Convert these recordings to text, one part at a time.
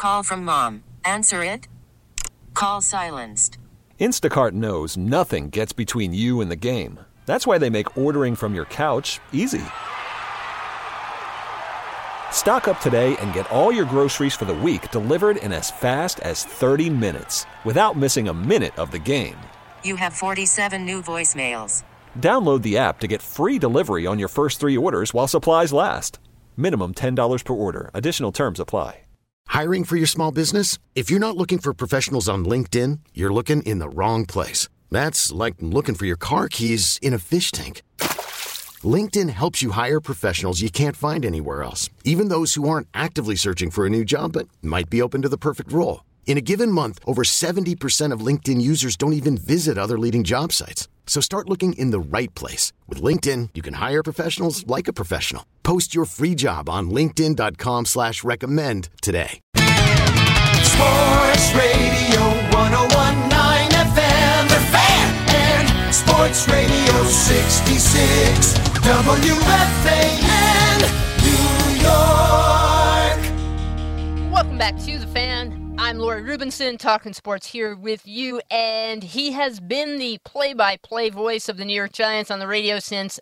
Call from mom. Answer it. Call silenced. Instacart knows nothing gets between you and the game. That's why they make ordering from your couch easy. Stock up today and get all your groceries for the week delivered in as fast as 30 minutes without missing a minute of the game. You have 47 new voicemails. Download the app to get free delivery on your first 3 orders while supplies last. Minimum $10 per order. Additional terms apply. Hiring for your small business? If you're not looking for professionals on LinkedIn, you're looking in the wrong place. That's like looking for your car keys in a fish tank. LinkedIn helps you hire professionals you can't find anywhere else, even those who aren't actively searching for a new job but might be open to the perfect role. In a given month, over 70% of LinkedIn users don't even visit other leading job sites. So start looking in the right place. With LinkedIn, you can hire professionals like a professional. Post your free job on linkedin.com/recommend today. Sports Radio 101.9 FM, The Fan, and Sports Radio 66 WFAN, New York. Welcome back to The Fan. I'm Lori Rubinson, talking sports here with you, and he has been the play-by-play voice of the New York Giants on the radio since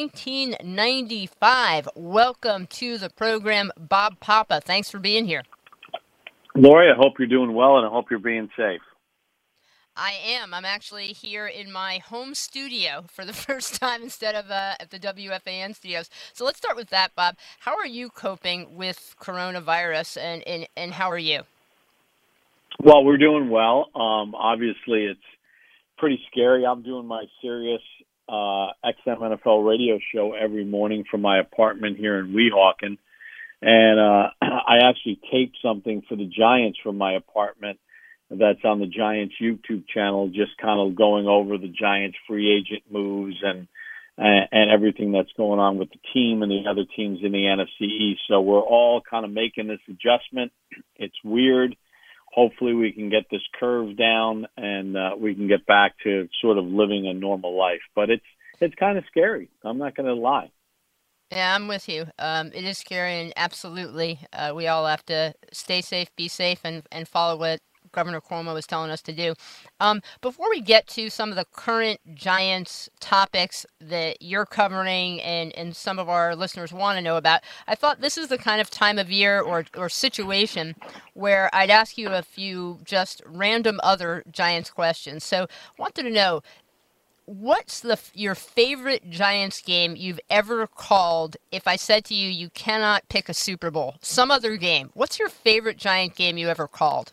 1995. Welcome to the program, Bob Papa. Thanks for being here. Lori, I hope you're doing well, and I hope you're being safe. I am. I'm actually here in my home studio for the first time instead of at the WFAN studios. So let's start with that, Bob. How are you coping with coronavirus, and how are you? Well, we're doing well. Obviously, it's pretty scary. I'm doing my Sirius XM NFL radio show every morning from my apartment here in Weehawken. And I actually taped something for the Giants from my apartment that's on the Giants YouTube channel, just kind of going over the Giants free agent moves and everything that's going on with the team and the other teams in the NFC East. So we're all kind of making this adjustment. It's weird. Hopefully we can get this curve down and we can get back to sort of living a normal life. But it's kind of scary. I'm not going to lie. Yeah, I'm with you. It is scary, and absolutely, we all have to stay safe, be safe, and follow what Governor Cuomo is telling us to do. Before we get to some of the current Giants topics that you're covering and some of our listeners want to know about, I thought this is the kind of time of year or situation where I'd ask you a few just random other Giants questions. So wanted to know, what's your favorite Giants game you've ever called? If I said to you, you cannot pick a Super Bowl, some other game, what's your favorite Giant game you ever called?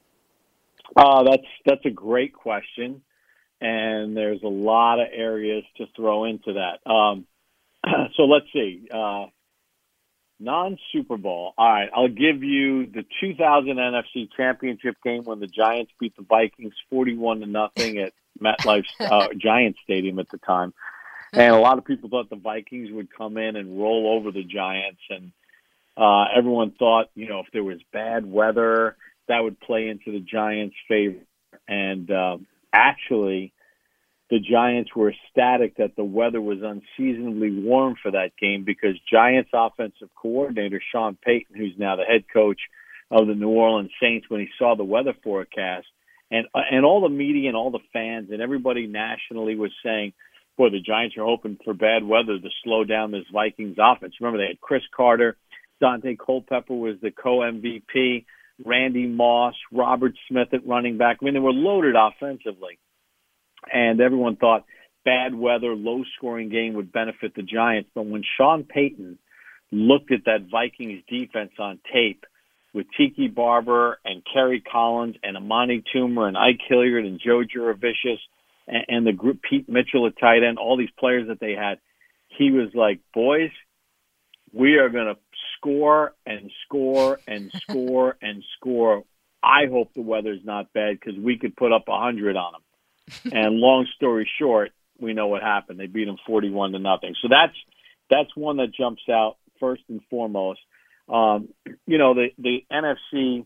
That's a great question, and there's a lot of areas to throw into that. So let's see. Non-Super Bowl. All right, I'll give you the 2000 NFC Championship game when the Giants beat the Vikings 41-0 at MetLife Giants Stadium at the time. And a lot of people thought the Vikings would come in and roll over the Giants, and everyone thought, if there was bad weather, that would play into the Giants' favor. And actually, the Giants were ecstatic that the weather was unseasonably warm for that game because Giants offensive coordinator Sean Payton, who's now the head coach of the New Orleans Saints, when he saw the weather forecast, and all the media and all the fans and everybody nationally was saying, boy, the Giants are hoping for bad weather to slow down this Vikings offense. Remember, they had Chris Carter, Dante Culpepper was the co-MVP, Randy Moss, Robert Smith at running back. I mean, they were loaded offensively. And everyone thought bad weather, low-scoring game would benefit the Giants. But when Sean Payton looked at that Vikings defense on tape with Tiki Barber and Kerry Collins and Amani Toomer and Ike Hilliard and Joe Juravicius and the group, Pete Mitchell at tight end, all these players that they had, he was like, boys, we are going to score and score and score and score. I hope the weather's not bad because we could put up 100 on them. And long story short, we know what happened. They beat them 41-0. So that's one that jumps out first and foremost. The NFC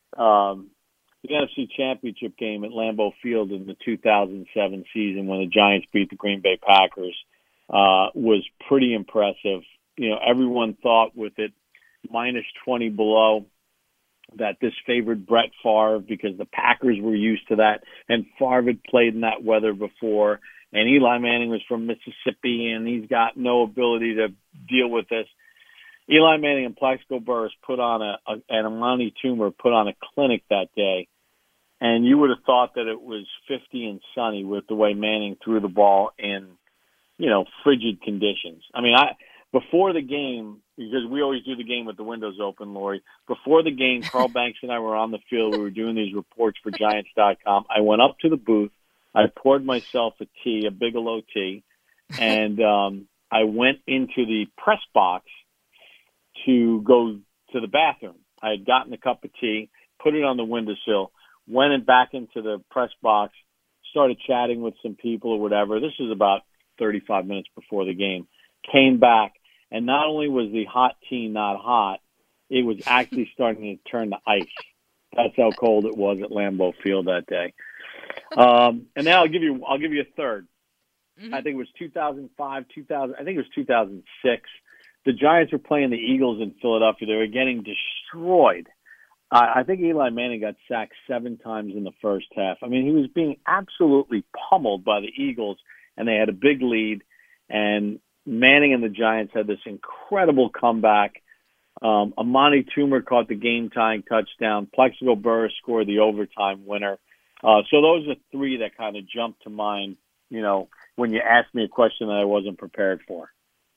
Championship game at Lambeau Field in the 2007 season when the Giants beat the Green Bay Packers was pretty impressive. Everyone thought with it minus 20 below that this favored Brett Favre because the Packers were used to that, and Favre had played in that weather before, and Eli Manning was from Mississippi, and he's got no ability to deal with this. Eli Manning and Plaxico Burress put on and Amani Toomer put on a clinic that day, and you would have thought that it was 50 and sunny with the way Manning threw the ball in, frigid conditions. I mean, before the game, because we always do the game with the windows open, Lori, before the game, Carl Banks and I were on the field. We were doing these reports for Giants.com. I went up to the booth. I poured myself a tea, a Bigelow tea, and I went into the press box to go to the bathroom. I had gotten a cup of tea, put it on the windowsill, went back into the press box, started chatting with some people or whatever. This is about 35 minutes before the game. Came back, and not only was the hot tea not hot, it was actually starting to turn to ice. That's how cold it was at Lambeau Field that day. And now I'll give you a third. Mm-hmm. I think it was 2005, 2000. I think it was 2006. The Giants were playing the Eagles in Philadelphia. They were getting destroyed. I think Eli Manning got sacked 7 times in the first half. I mean, he was being absolutely pummeled by the Eagles, and they had a big lead. And Manning and the Giants had this incredible comeback. Amani Toomer caught the game-tying touchdown. Plaxico Burress scored the overtime winner. So those are 3 that kind of jumped to mind, when you asked me a question that I wasn't prepared for.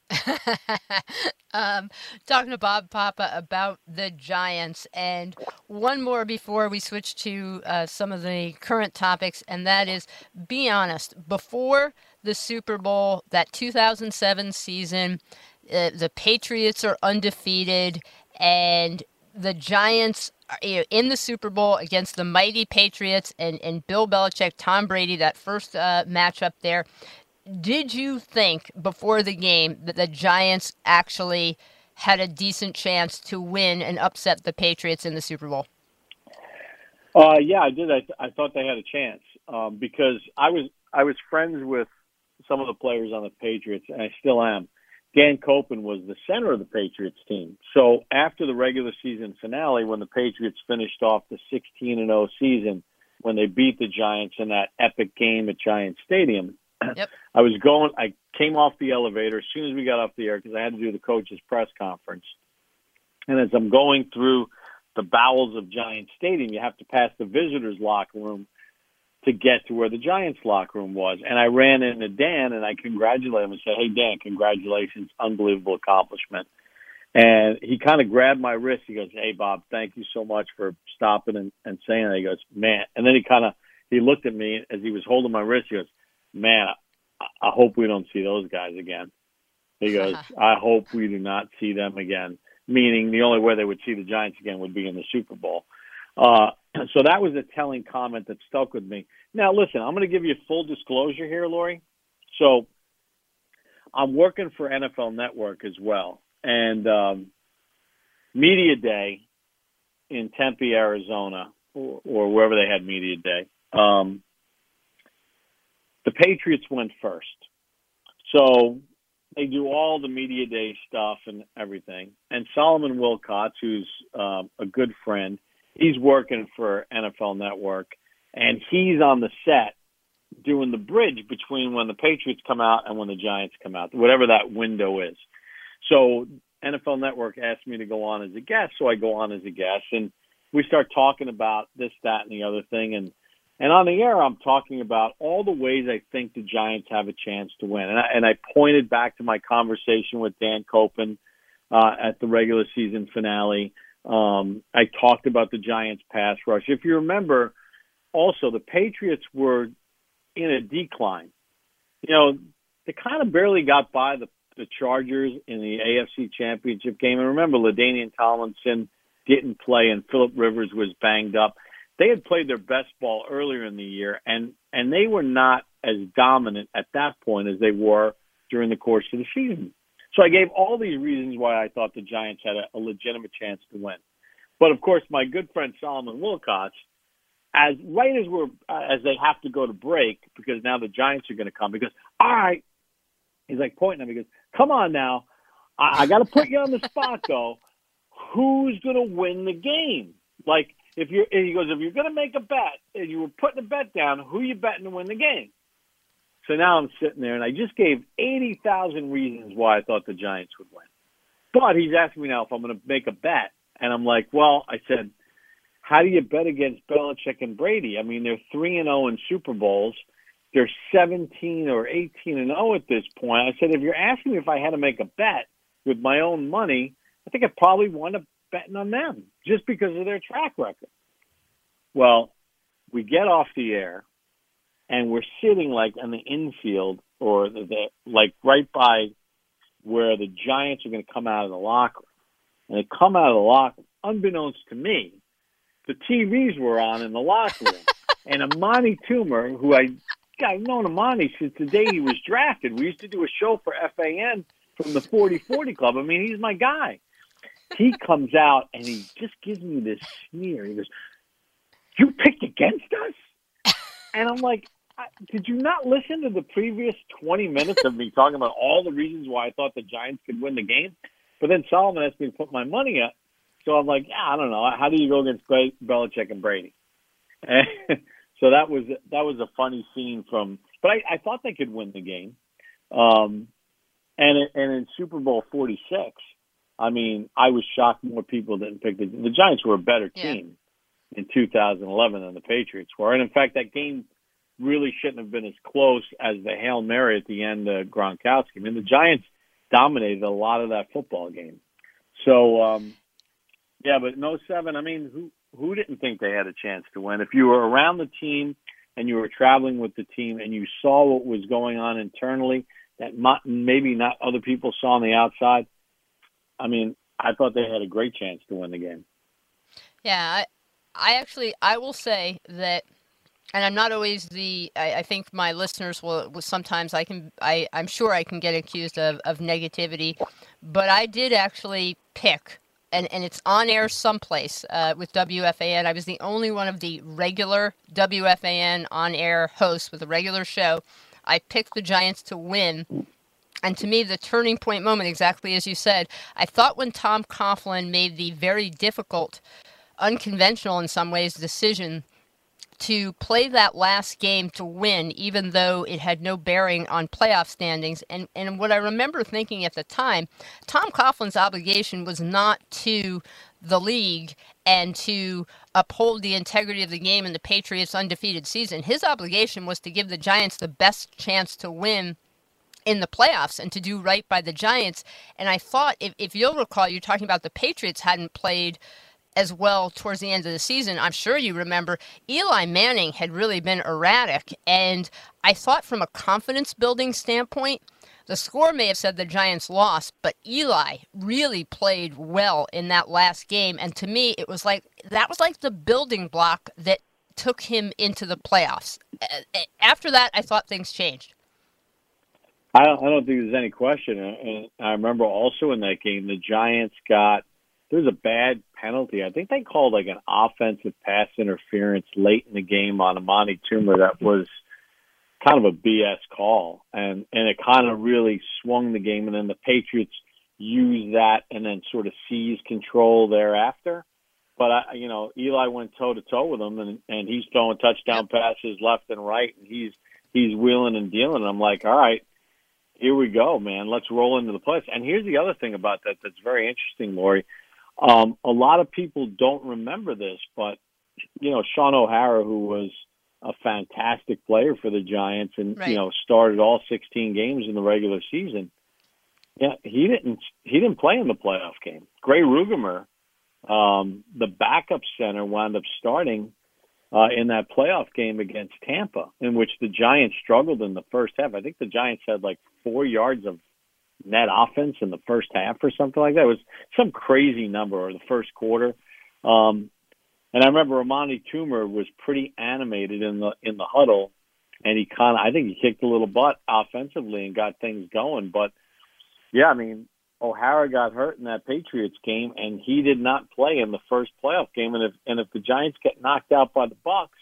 Talking to Bob Papa about the Giants, and one more before we switch to some of the current topics, and that is, be honest, before the Super Bowl, that 2007 season, the Patriots are undefeated, and the Giants are in the Super Bowl against the mighty Patriots and Bill Belichick, Tom Brady, that first matchup there. Did you think before the game that the Giants actually had a decent chance to win and upset the Patriots in the Super Bowl? Yeah, I did. I thought they had a chance because I was friends with some of the players on the Patriots, and I still am. Dan Koppen was the center of the Patriots team. So after the regular season finale, when the Patriots finished off the 16-0 season, when they beat the Giants in that epic game at Giants Stadium, yep. I came off the elevator as soon as we got off the air because I had to do the coach's press conference. And as I'm going through the bowels of Giants Stadium, you have to pass the visitors' locker room to get to where the Giants locker room was. And I ran into Dan and I congratulated him and said, "Hey, Dan, congratulations, unbelievable accomplishment." And he kind of grabbed my wrist. He goes, "Hey, Bob, thank you so much for stopping and saying that." He goes, "Man." And then he looked at me as he was holding my wrist. He goes, "Man, I hope we don't see those guys again." He goes, "I hope we do not see them again," meaning the only way they would see the Giants again would be in the Super Bowl. So that was a telling comment that stuck with me. Now, listen, I'm going to give you full disclosure here, Lori. So I'm working for NFL Network as well. And Media Day in Tempe, Arizona, or wherever they had Media Day, the Patriots went first. So they do all the Media Day stuff and everything. And Solomon Wilcots, who's a good friend, he's working for NFL Network, and he's on the set doing the bridge between when the Patriots come out and when the Giants come out, whatever that window is. So NFL Network asked me to go on as a guest, so I go on as a guest, and we start talking about this, that, and the other thing. And on the air, I'm talking about all the ways I think the Giants have a chance to win. And I pointed back to my conversation with Dan Koppen at the regular season finale. I talked about the Giants' pass rush. If you remember, also, the Patriots were in a decline. They kind of barely got by the Chargers in the AFC Championship game. And remember, LaDainian Tomlinson didn't play and Phillip Rivers was banged up. They had played their best ball earlier in the year, and they were not as dominant at that point as they were during the course of the season. So I gave all these reasons why I thought the Giants had a legitimate chance to win. But, of course, my good friend Solomon Wilcots, as they have to go to break because now the Giants are going to come, he goes, "All right." He's like pointing at me. He goes, "Come on now. I got to put you on the spot, though. Who's going to win the game?" Like, he goes, if you're going to make a bet and you were putting a bet down, who are you betting to win the game? So now I'm sitting there, and I just gave 80,000 reasons why I thought the Giants would win. But he's asking me now if I'm going to make a bet. And I'm like, well, I said, how do you bet against Belichick and Brady? I mean, they're 3-0 in Super Bowls. They're 17 or 18-0 at this point. I said, if you're asking me if I had to make a bet with my own money, I think I'd probably wind up betting on them just because of their track record. Well, we get off the air, and we're sitting like in the infield or like right by where the Giants are going to come out of the locker room. And they come out of the locker room, unbeknownst to me, the TVs were on in the locker room. And Amani Toomer, who I've known Amani since the day he was drafted. We used to do a show for FAN from the 40-40 Club. I mean, he's my guy. He comes out, and he just gives me this sneer. He goes, you picked against us? And I'm like, did you not listen to the previous 20 minutes of me talking about all the reasons why I thought the Giants could win the game? But then Solomon asked me to put my money up. So I'm like, I don't know. How do you go against Belichick and Brady? And so that was a funny scene from – but I thought they could win the game. And in Super Bowl 46, I mean, I was shocked more people didn't pick the Giants were a better team in 2011 than the Patriots were. And, in fact, that game really shouldn't have been as close as the Hail Mary at the end of Gronkowski. I mean, the Giants dominated a lot of that football game. So, but in 07, I mean, who didn't think they had a chance to win? If you were around the team and you were traveling with the team and you saw what was going on internally that maybe not other people saw on the outside, I mean, I thought they had a great chance to win the game. Yeah, I will say that, and I'm not always I think my listeners will sometimes I'm sure I can get accused of negativity, but I did actually pick, and it's on air someplace with WFAN. I was the only one of the regular WFAN on air hosts with a regular show. I picked the Giants to win. And to me, the turning point moment, exactly as you said, I thought when Tom Coughlin made the very difficult, unconventional in some ways, decision to play that last game to win, even though it had no bearing on playoff standings. And what I remember thinking at the time, Tom Coughlin's obligation was not to the league and to uphold the integrity of the game and the Patriots' undefeated season. His obligation was to give the Giants the best chance to win in the playoffs and to do right by the Giants. And I thought, if you'll recall, you're talking about the Patriots hadn't played as well towards the end of the season. I'm sure you remember Eli Manning had really been erratic. And I thought from a confidence building standpoint, the score may have said the Giants lost, but Eli really played well in that last game. And to me, that was like the building block that took him into the playoffs. After that, I thought things changed. I don't think there's any question. And I remember also in that game, the Giants there was a bad penalty. I think they called like an offensive pass interference late in the game on Amani Toomer that was kind of a BS call. And it kind of really swung the game. And then the Patriots used that and then sort of seized control thereafter. But, Eli went toe-to-toe with him, and he's throwing touchdown passes left and right, and he's wheeling and dealing. And I'm like, all right, here we go, man. Let's roll into the playoffs. And here's the other thing about that that's very interesting, Lori. A lot of people don't remember this, but, Sean O'Hara, who was a fantastic player for the Giants and, started all 16 games in the regular season, he didn't play in the playoff game. Gray Rugemer, the backup center, wound up starting in that playoff game against Tampa, in which the Giants struggled in the first half. I think the Giants had like 4 yards of net offense in the first half or something like that. It was some crazy number, or the first quarter. And I remember Amani Toomer was pretty animated in the huddle, and I think he kicked a little butt offensively and got things going. But yeah, I mean, O'Hara got hurt in that Patriots game, and he did not play in the first playoff game. And if the Giants get knocked out by the Bucs,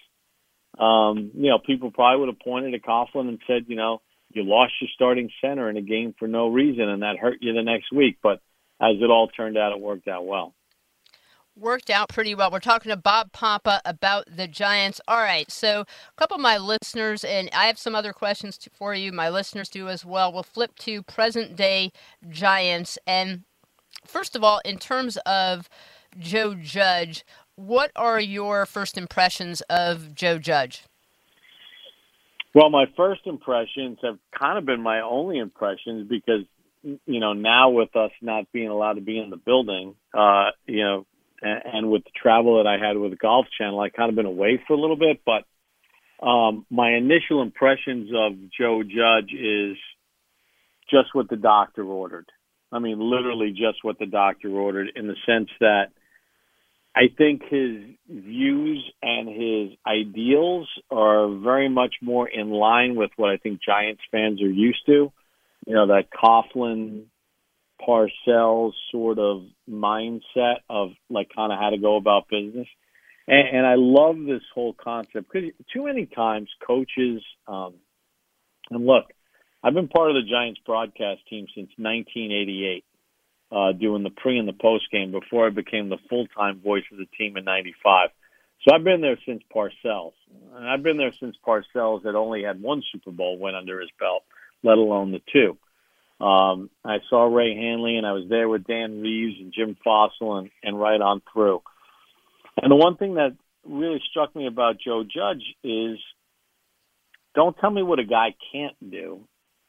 people probably would have pointed at Coughlin and said, you lost your starting center in a game for no reason, and that hurt you the next week. But as it all turned out, it worked out well. worked out pretty well. We're talking to Bob Papa about the Giants. All right, so a couple of my listeners, and I have some other questions for you. My listeners do as well. We'll flip to present-day Giants. And first of all, in terms of Joe Judge, what are your first impressions of Joe Judge? Well, my first impressions have kind of been my only impressions because, now with us not being allowed to be in the building, and with the travel that I had with the Golf Channel, I kind of been away for a little bit. But my initial impressions of Joe Judge is just what the doctor ordered. I mean, literally just what the doctor ordered, in the sense that I think his views and his ideals are very much more in line with what I think Giants fans are used to. That Coughlin, Parcells sort of mindset of kind of how to go about business. And I love this whole concept because too many times coaches, and look, I've been part of the Giants broadcast team since 1988, doing the pre and the post game before I became the full-time voice of the team in 95. So I've been there since Parcells. And I've been there since Parcells had only had one Super Bowl win under his belt, let alone the two. I saw Ray Hanley, and I was there with Dan Reeves and Jim Fossil and right on through. And the one thing that really struck me about Joe Judge is, don't tell me what a guy can't do.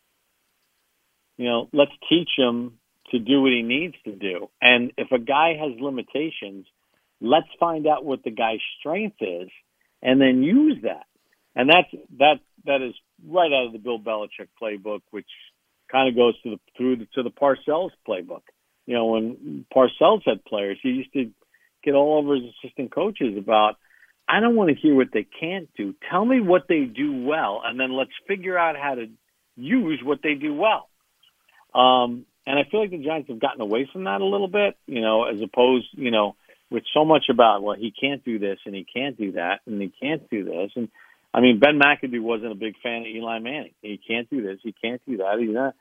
Let's teach him to do what he needs to do. And if a guy has limitations, let's find out what the guy's strength is and then use that. And that is right out of the Bill Belichick playbook, which kind of goes to the Parcells playbook. When Parcells had players, he used to get all over his assistant coaches about, I don't want to hear what they can't do. Tell me what they do well, and then let's figure out how to use what they do well. And I feel like the Giants have gotten away from that a little bit, as opposed, with so much about, well, he can't do this and he can't do that and he can't do this. And I mean, Ben McAdoo wasn't a big fan of Eli Manning. He can't do this. He can't do that. He's not.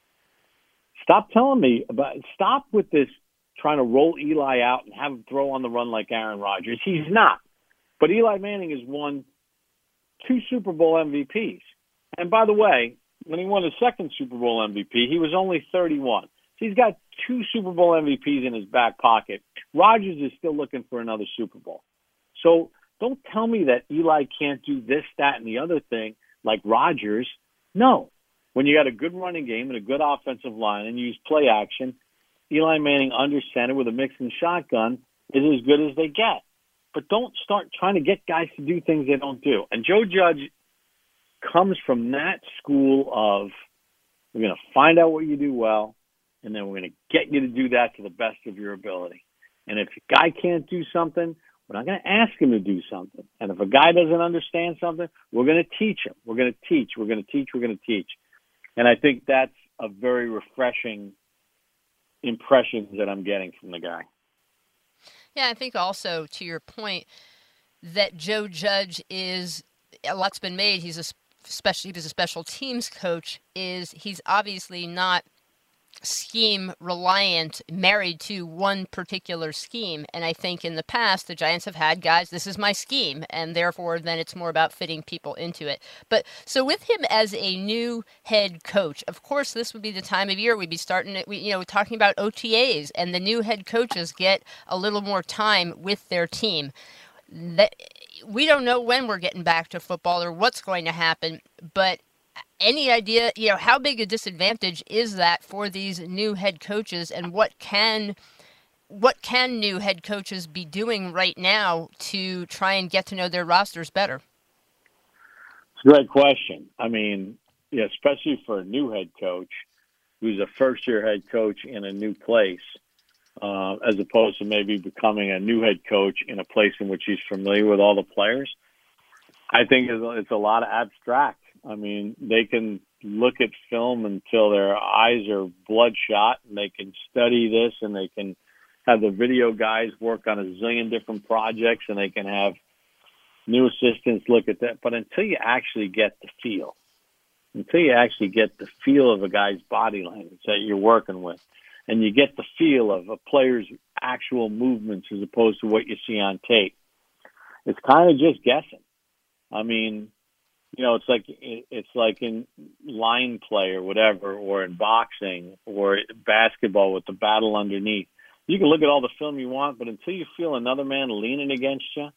Stop telling me stop with this trying to roll Eli out and have him throw on the run like Aaron Rodgers. He's not. But Eli Manning has won 2 Super Bowl MVPs. And by the way, when he won his second Super Bowl MVP, he was only 31. So he's got 2 Super Bowl MVPs in his back pocket. Rodgers is still looking for another Super Bowl. So don't tell me that Eli can't do this, that, and the other thing like Rodgers. No. When you got a good running game and a good offensive line and you use play action, Eli Manning under center with a mix and shotgun is as good as they get. But don't start trying to get guys to do things they don't do. And Joe Judge comes from that school of, we're going to find out what you do well, and then we're going to get you to do that to the best of your ability. And if a guy can't do something, we're not going to ask him to do something. And if a guy doesn't understand something, we're going to teach him. We're going to teach. We're going to teach. We're going to teach. And I think that's a very refreshing impression that I'm getting from the guy. Yeah, I think also, to your point, that Joe Judge is, a lot's been made, he was a special teams coach, he's obviously not scheme reliant, married to one particular scheme. And I think in the past, the Giants have had guys, this is my scheme, and therefore then it's more about fitting people into it. But so with him as a new head coach, of course, this would be the time of year we'd be starting it, talking about OTAs, and the new head coaches get a little more time with their team. That we don't know when we're getting back to football or what's going to happen, but any idea, how big a disadvantage is that for these new head coaches, and what can new head coaches be doing right now to try and get to know their rosters better? It's a great question. I mean, especially for a new head coach who's a first-year head coach in a new place, as opposed to maybe becoming a new head coach in a place in which he's familiar with all the players. I think it's a lot of abstract. I mean, they can look at film until their eyes are bloodshot, and they can study this, and they can have the video guys work on a zillion different projects, and they can have new assistants look at that. But until you actually get the feel of a guy's body language that you're working with, and you get the feel of a player's actual movements as opposed to what you see on tape. It's kind of just guessing. I mean, it's like in line play or whatever, or in boxing or basketball with the battle underneath. You can look at all the film you want, but until you feel another man leaning against you,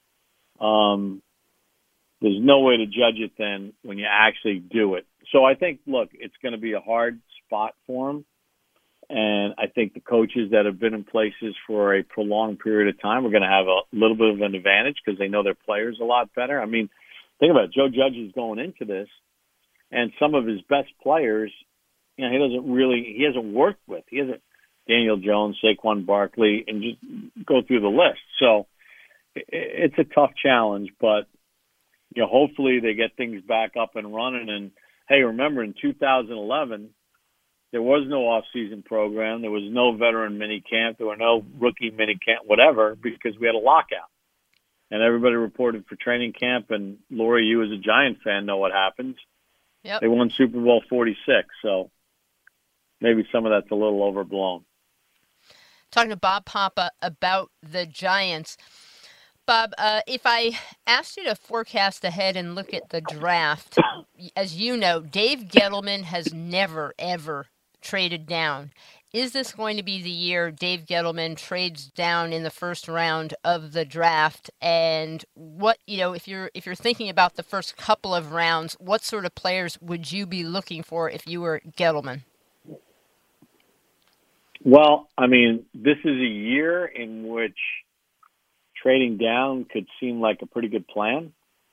there's no way to judge it then when you actually do it. So I think, look, it's going to be a hard spot for him. And I think the coaches that have been in places for a prolonged period of time are going to have a little bit of an advantage because they know their players a lot better. I mean, think about it. Joe Judge is going into this, and some of his best players, he hasn't worked with. He hasn't Daniel Jones, Saquon Barkley, and just go through the list. So it's a tough challenge, but hopefully they get things back up and running. And hey, remember in 2011, there was no off-season program. There was no veteran mini camp. There were no rookie mini camp, whatever, because we had a lockout. And everybody reported for training camp. And Lori, you as a Giant fan know what happens. Yep. They won Super Bowl 46, so maybe some of that's a little overblown. Talking to Bob Papa about the Giants. Bob, if I asked you to forecast ahead and look at the draft, as you know, Dave Gettleman has never, ever traded down. Is this going to be the year Dave Gettleman trades down in the first round of the draft? And what, if you're thinking about the first couple of rounds, what sort of players would you be looking for if you were Gettleman? Well, I mean, this is a year in which trading down could seem like a pretty good plan.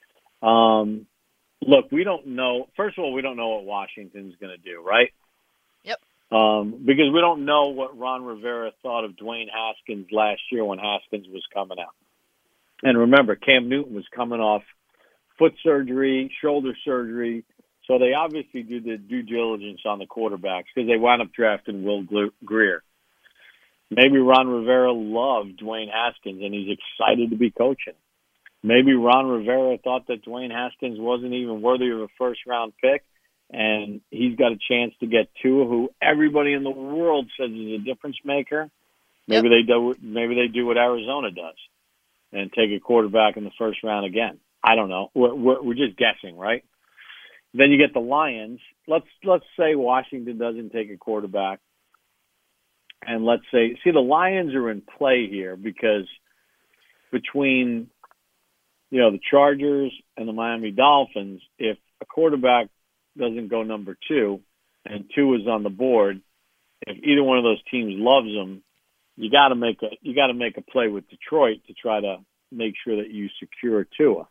Look, we don't know. First of all, we don't know what Washington's going to do, right? Yep. Because we don't know what Ron Rivera thought of Dwayne Haskins last year when Haskins was coming out. And remember, Cam Newton was coming off foot surgery, shoulder surgery, so they obviously did the due diligence on the quarterbacks because they wound up drafting Will Grier. Maybe Ron Rivera loved Dwayne Haskins and he's excited to be coaching. Maybe Ron Rivera thought that Dwayne Haskins wasn't even worthy of a first-round pick, and he's got a chance to get Tua, who everybody in the world says is a difference maker. Maybe they do what Arizona does and take a quarterback in the first round again. I don't know. We're just guessing, right? Then you get the Lions. Let's say Washington doesn't take a quarterback. And let's say, the Lions are in play here because between, the Chargers and the Miami Dolphins, if a quarterback doesn't go number 2 and 2 is on the board, if either one of those teams loves them, you got to make a play with Detroit to try to make sure that you secure Tua.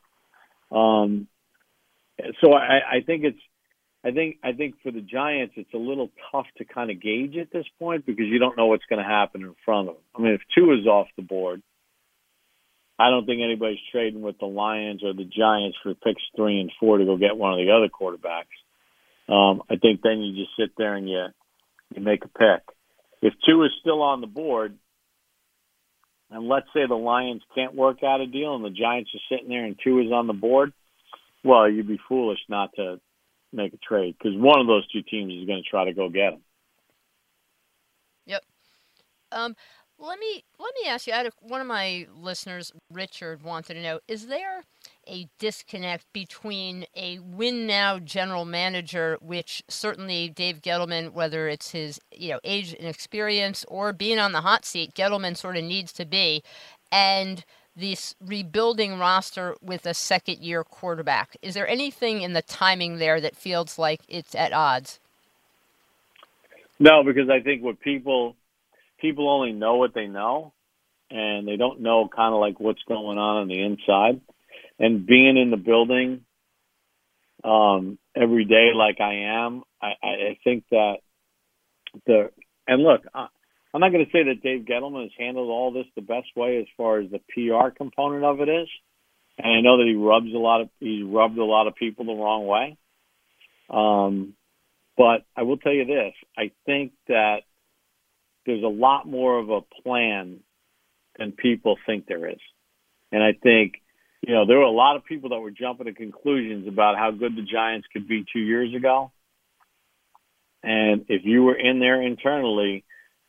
So I think for the Giants, it's a little tough to kind of gauge at this point because you don't know what's going to happen in front of them. I mean, if Tua is off the board, I don't think anybody's trading with the Lions or the Giants for picks 3 and 4 to go get one of the other quarterbacks. I think then you just sit there and you make a pick. If Tua is still on the board, and let's say the Lions can't work out a deal and the Giants are sitting there and Tua is on the board, well, you'd be foolish not to make a trade because one of those two teams is going to try to go get him. Yep. Let me ask you. One of my listeners, Richard, wanted to know: is there a disconnect between a win now general manager, which certainly Dave Gettleman, whether it's his age and experience or being on the hot seat, Gettleman sort of needs to be, and this rebuilding roster with a second-year quarterback? Is there anything in the timing there that feels like it's at odds? No, because I think what people only know what they know, and they don't know kind of like what's going on the inside. And being in the building every day like I am, I think that and look, I'm not going to say that Dave Gettleman has handled all this the best way as far as the PR component of it is. And I know that he rubbed a lot of people the wrong way. But I will tell you this, I think that there's a lot more of a plan than people think there is. And I think, there were a lot of people that were jumping to conclusions about how good the Giants could be 2 years ago. And if you were in there internally,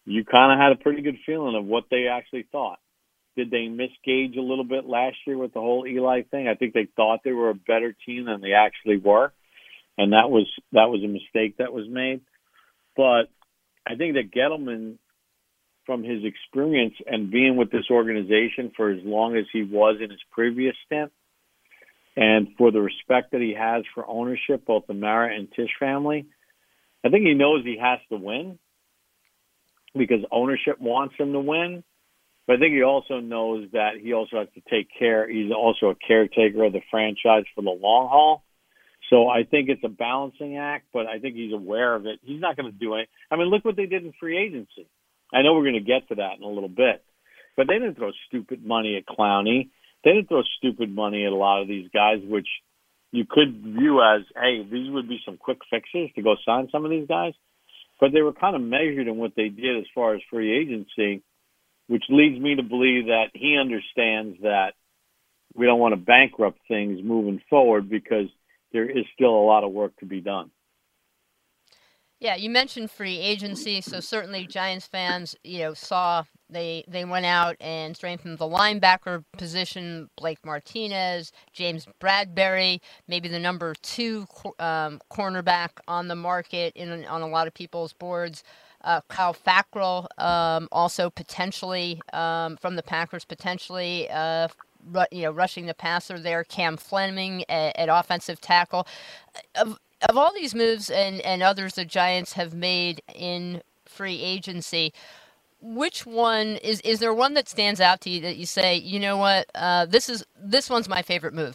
you kind of had a pretty good feeling of what they actually thought. Did they misgauge a little bit last year with the whole Eli thing? I think they thought they were a better team than they actually were, and that was a mistake that was made. But I think that Gettleman, from his experience and being with this organization for as long as he was in his previous stint, and for the respect that he has for ownership, both the Mara and Tisch family, I think he knows he has to win because ownership wants him to win. But I think he also knows that he also has to take care. He's also a caretaker of the franchise for the long haul. So I think it's a balancing act, but I think he's aware of it. He's not going to do it. I mean, look what they did in free agency. I know we're going to get to that in a little bit. But they didn't throw stupid money at Clowney. They didn't throw stupid money at a lot of these guys, which you could view as, hey, these would be some quick fixes to go sign some of these guys. But they were kind of measured in what they did as far as free agency, which leads me to believe that he understands that we don't want to bankrupt things moving forward because there is still a lot of work to be done. Yeah, you mentioned free agency, so certainly Giants fans, saw they went out and strengthened the linebacker position, Blake Martinez, James Bradbury, maybe the number 2 cornerback on the market on a lot of people's boards. Kyle Fackrell, also potentially from the Packers, potentially rushing the passer there. Cam Fleming at offensive tackle. Of all these moves and others the Giants have made in free agency, which one is there one that stands out to you that you say, you know what, this one's my favorite move?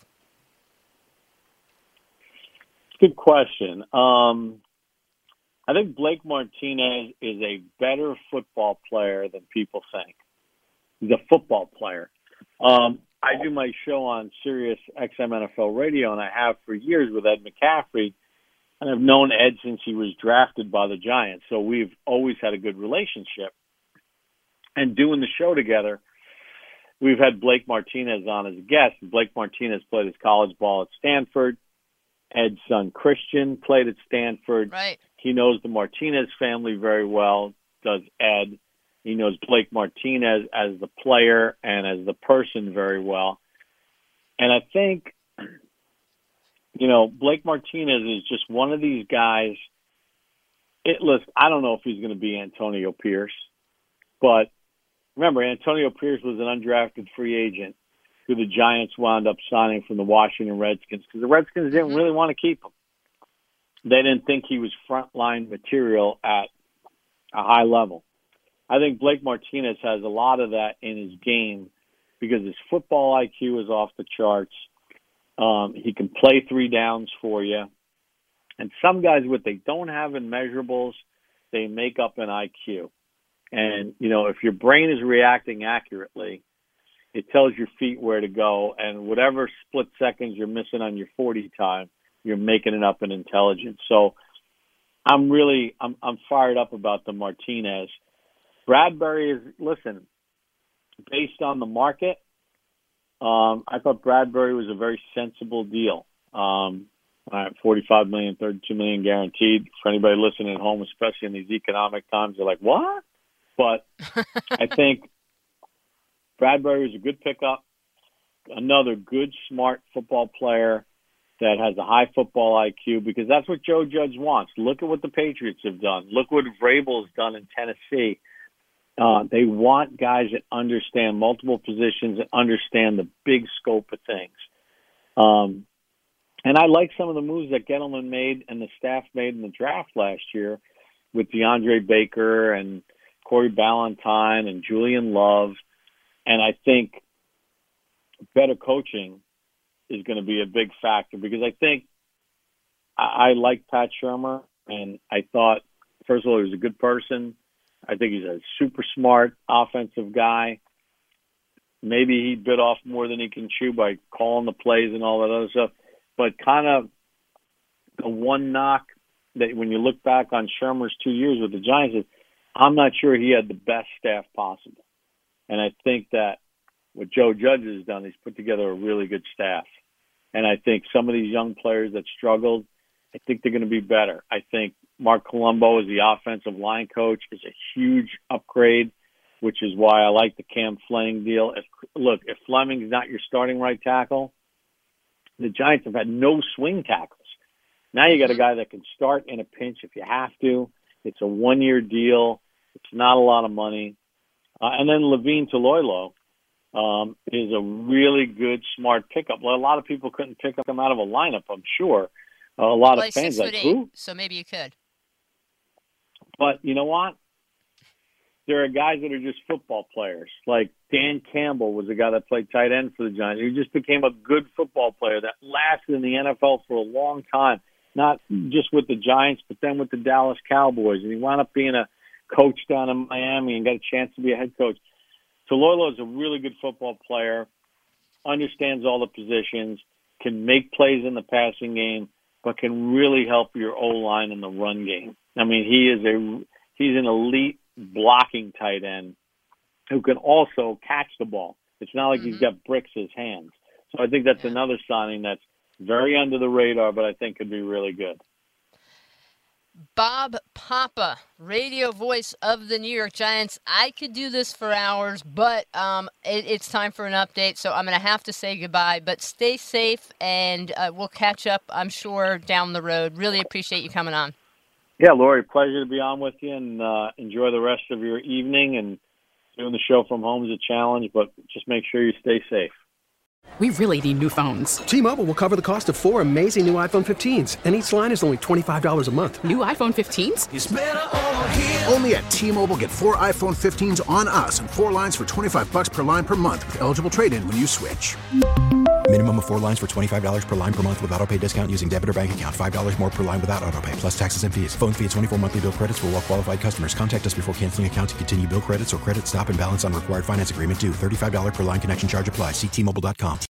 Good question. I think Blake Martinez is a better football player than people think. He's a football player. I do my show on Sirius XM NFL Radio, and I have for years with Ed McCaffrey, and I've known Ed since he was drafted by the Giants, so we've always had a good relationship. And doing the show together, we've had Blake Martinez on as a guest. Blake Martinez played his college ball at Stanford. Ed's son, Christian, played at Stanford. Right. He knows the Martinez family very well, does Ed. He knows Blake Martinez as the player and as the person very well. And I think, Blake Martinez is just one of these guys. Listen, I don't know if he's going to be Antonio Pierce, but remember, Antonio Pierce was an undrafted free agent who the Giants wound up signing from the Washington Redskins because the Redskins didn't really want to keep him. They didn't think he was frontline material at a high level. I think Blake Martinez has a lot of that in his game because his football IQ is off the charts. He can play 3 downs for you. And some guys, what they don't have in measurables, they make up in IQ. And, if your brain is reacting accurately, it tells your feet where to go. And whatever split seconds you're missing on your 40 time, you're making it up in intelligence. So I'm fired up about the Martinez. Bradbury is, listen, based on the market, I thought Bradbury was a very sensible deal. $45 million, $32 million guaranteed. For anybody listening at home, especially in these economic times, they're like, what? But I think Bradbury was a good pickup. Another good, smart football player that has a high football IQ because that's what Joe Judge wants. Look at what the Patriots have done. Look what Vrabel's done in Tennessee. They want guys that understand multiple positions and understand the big scope of things. And I like some of the moves that Gettleman made and the staff made in the draft last year with DeAndre Baker and Corey Ballantyne and Julian Love. And I think better coaching is going to be a big factor because I think I like Pat Shurmur, and I thought, first of all, he was a good person. I think he's a super smart offensive guy. Maybe he bit off more than he can chew by calling the plays and all that other stuff. But kind of the one knock that when you look back on Shurmur's 2 years with the Giants is I'm not sure he had the best staff possible. And I think that what Joe Judge has done, he's put together a really good staff. And I think some of these young players that struggled, I think they're going to be better. I think Mark Colombo as the offensive line coach is a huge upgrade, which is why I like the Cam Fleming deal. If Fleming's not your starting right tackle, the Giants have had no swing tackles. Now you got a guy that can start in a pinch if you have to. It's a 1-year deal. It's not a lot of money. And then Levine Toilolo is a really good, smart pickup. Well, a lot of people couldn't pick him out of a lineup, I'm sure. A lot of fans like, who? So maybe you could. But you know what? There are guys that are just football players. Like Dan Campbell was a guy that played tight end for the Giants. He just became a good football player that lasted in the NFL for a long time. Not just with the Giants, but then with the Dallas Cowboys. And he wound up being a coach down in Miami and got a chance to be a head coach. Toilolo is a really good football player, understands all the positions, can make plays in the passing game, but can really help your O-line in the run game. I mean, he's an elite blocking tight end who can also catch the ball. It's not like he's got bricks in his hands. So I think that's another signing that's very under the radar, but I think could be really good. Bob Papa, radio voice of the New York Giants. I could do this for hours, but it's time for an update, so I'm going to have to say goodbye. But stay safe, and we'll catch up, I'm sure, down the road. Really appreciate you coming on. Yeah, Lori, pleasure to be on with you, and enjoy the rest of your evening. And doing the show from home is a challenge, but just make sure you stay safe. We really need new phones. T-Mobile will cover the cost of 4 amazing new iPhone 15s, and each line is only $25 a month. New iPhone 15s? It's better over here. Only at T-Mobile, get 4 iPhone 15s on us and 4 lines for $25 per line per month with eligible trade-in when you switch. Minimum of 4 lines for $25 per line per month with autopay discount using debit or bank account. $5 more per line without autopay, plus taxes and fees. Phone fee at 24 monthly bill credits for well-qualified customers. Contact us before canceling account to continue bill credits or credit stop and balance on required finance agreement due. $35 per line connection charge applies. See T-Mobile.com.